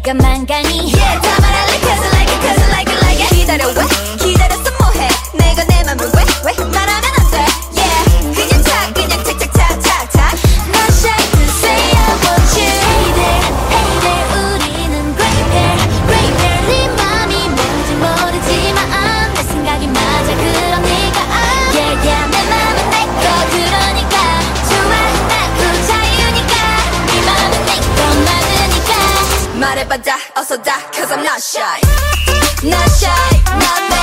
시간만 가니 Yeah 다 말할래 cause I like it cause I like it like it 기다려 왜 기다렸어 뭐해 내가 내 맘을 왜 말하면 안 돼 Yeah 그냥 차 그냥 착착착착착 Not shy to say I want you Hey there hey there 우리는 great pair great pair 네 맘이 뭔지 모르지만 내 생각이 맞아 그럼 네가 Yeah yeah 내 맘은 내꺼 그러니까 좋아 나도 자유니까 네 맘은 내꺼 맞으니까 말해봐 다 어서 다 cause I'm not shy Not shy not